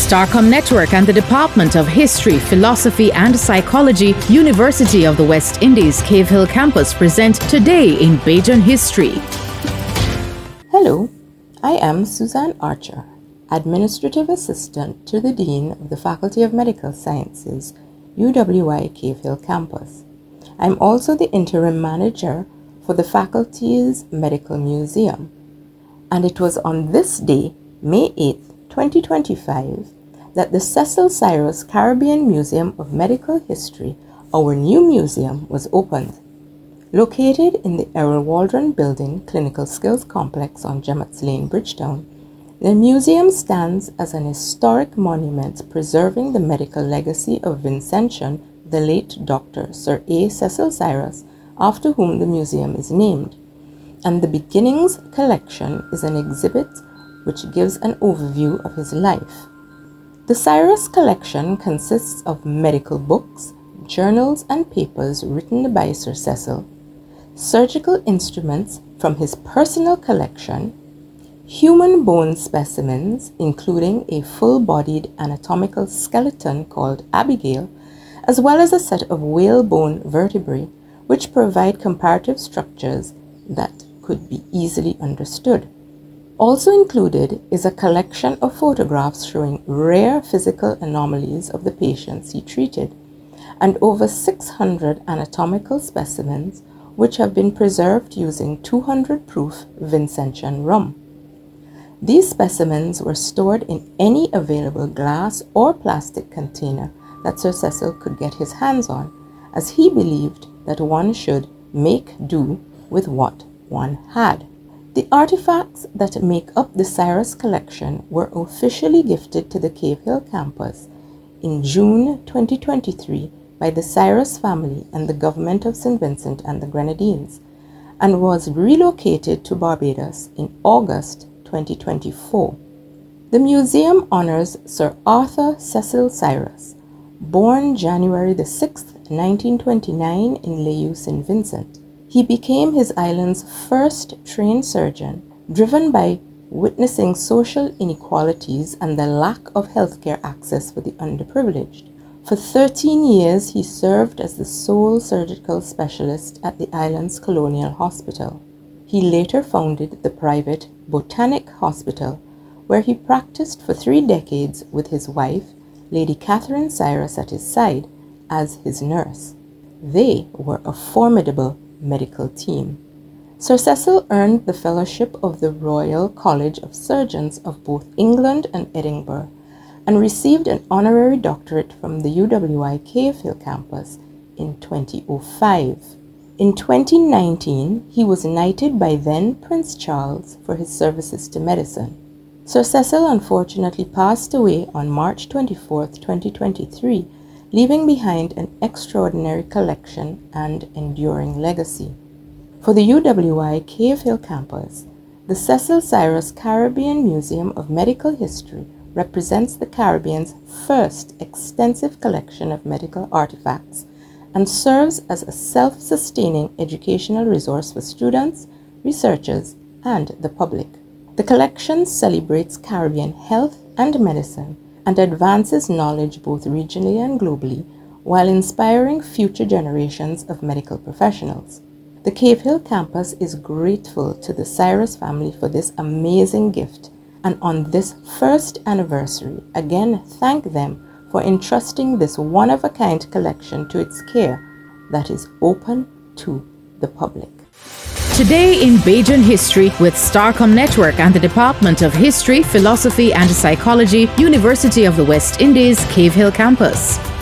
Starcom Network and the Department of History, Philosophy and Psychology, University of the West Indies, Cave Hill Campus present Today in Bajan History. Hello, I am Suzanne Archer, Administrative Assistant to the Dean of the Faculty of Medical Sciences, UWI Cave Hill Campus. I'm also the Interim Manager for the faculty's Medical Museum. And it was on this day, May 8, 2025, that the Cecil Cyrus Caribbean Museum of Medical History, our new museum, was opened. Located in the Errol Waldron Building Clinical Skills Complex on Gemmat's Lane, Bridgetown, the museum stands as an historic monument preserving the medical legacy of Vincentian, the late Dr. Sir A. Cecil Cyrus, after whom the museum is named. And the Beginnings collection is an exhibit which gives an overview of his life. The Cyrus collection consists of medical books, journals and papers written by Sir Cecil, surgical instruments from his personal collection, human bone specimens including a full-bodied anatomical skeleton called Abigail, as well as a set of whalebone vertebrae which provide comparative structures that could be easily understood. Also included is a collection of photographs showing rare physical anomalies of the patients he treated, and over 600 anatomical specimens which have been preserved using 200 proof Vincentian rum. These specimens were stored in any available glass or plastic container that Sir Cecil could get his hands on, as he believed that one should make do with what one had. The artifacts that make up the Cyrus collection were officially gifted to the Cave Hill campus in June 2023 by the Cyrus family and the government of St. Vincent and the Grenadines, and was relocated to Barbados in August 2024. The museum honors Sir Arthur Cecil Cyrus, born January the 6th, 1929 in Layou, St. Vincent. He became his island's first trained surgeon, driven by witnessing social inequalities and the lack of healthcare access for the underprivileged. For 13 years, he served as the sole surgical specialist at the island's colonial hospital. He later founded the private Botanic Hospital, where he practiced for 3 decades with his wife, Lady Catherine Cyrus, at his side as his nurse. They were a formidable medical team. Sir Cecil earned the fellowship of the Royal College of Surgeons of both England and Edinburgh, and received an honorary doctorate from the UWI Cave Hill campus in 2005. In 2019, he was knighted by then Prince Charles for his services to medicine. Sir Cecil unfortunately passed away on March 24, 2023, leaving behind an extraordinary collection and enduring legacy. For the UWI Cave Hill campus, the Cecil Cyrus Caribbean Museum of Medical History represents the Caribbean's first extensive collection of medical artifacts and serves as a self-sustaining educational resource for students, researchers, and the public. The collection celebrates Caribbean health and medicine and advances knowledge both regionally and globally, while inspiring future generations of medical professionals. The Cave Hill campus is grateful to the Cyrus family for this amazing gift, and on this first anniversary, again thank them for entrusting this one-of-a-kind collection to its care that is open to the public. Today in Bajan History with Starcom Network and the Department of History, Philosophy and Psychology, University of the West Indies, Cave Hill Campus.